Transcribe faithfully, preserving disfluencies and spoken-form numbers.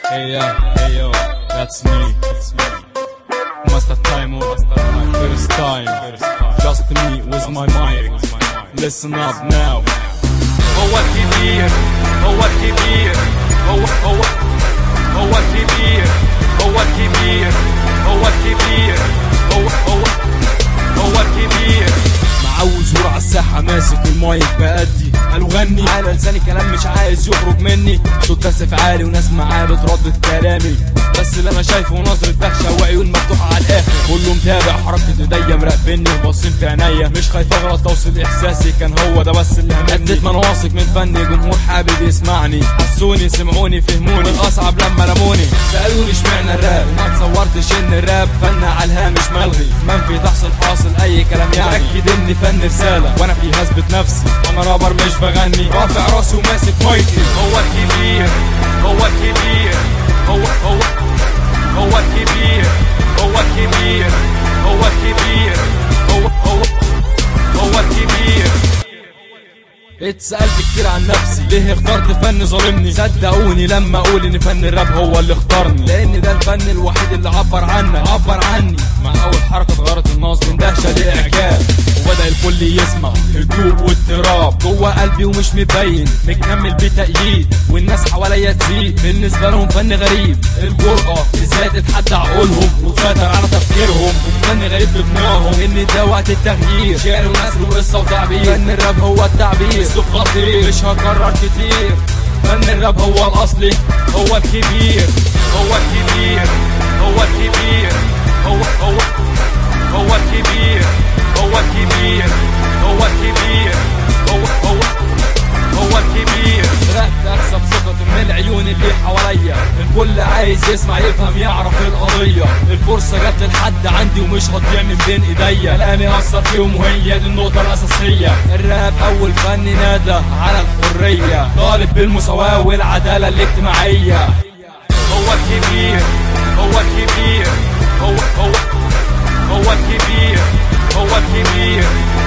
Hey yo, hey yo, that's me, that's me. Master time, master time, first time, just me with my mind. Listen up now. هو الكبير هو الكبير هو هو هو الكبير هو الكبير هو الكبير هو هو هو الكبير. معوز ورا الساحة ماسك المايك بأدي قالوا غني على لساني كلام مش عايز يخرج مني، صوت كاسف عالي وناس معاه بتردد كلامي، بس اللي انا شايفه نظرة دهشة وعيون مفتوحة على الاخر، كله متابع حركة ايديا مراقبني وباصين في عينيا، مش خايف اغلط اوصل احساسي كان هو ده بس اللي همني. اديت ما انا واثق من فني، جمهور حابب يسمعني، حسوني سمعوني فهموني، الاصعب لما لموني سالوني اشمعنى الراب، وما تصورتش ان الراب فن على الهامش ملغي، منفي تحصل حاصل اي كلام يعني، اكد اني فن رسالة وانا فيها اثبت نفسي، انا رابر مش بغني، رافع راسي وماسك مايكي. هو الكبير هو الكبير هو هو هو الكبير هو الكبير هو الكبير هو هو هو الكبير. اتسألت كتير عن نفسي ليه اخترت فن ظالمني، صدقوني لما اقول ان فن الراب هو اللي اختارني، لان ده الفن الوحيد اللي عبر عنك عبر عني، مع اول حركة اتغيرت النظر من دهشة لاعجاب، وبدأ الكل يسمع هدوء واضطراب جوه قلبي ومش مبين، مكمل بتأييد والناس حواليا تزيد، بالنسبة لهم فن غريب، الجرأة ازاي تتحدى عقولهم وتسيطر على تفكيرهم، وفن غريب بدماغهم ان ده وقت التغيير، شعر ونثر وقصة وتعبير، فن الراب هو التعبير، اسلوب خطير مش هكرر كتير، فن الراب هو الاصلي هو الكبير هو الكبير هو الكبير هو هو هو الكبير هو الكبير هو الكبير هو هو هو الكبير. بدأت اكسب ثقة من العيون اللي حواليا، الكل عايز يسمع يفهم يعرف القضية، الفرصة جت لحد عندي ومش هتضيع من بين ايديا، كلامي اثر فيهم وهي دي النقطة الاساسية، الراب اول فن نادى على الحرية، طالب بالمساواة والعدالة الاجتماعية. هو الكبير هو الكبير هو هو هو الكبير هو الكبير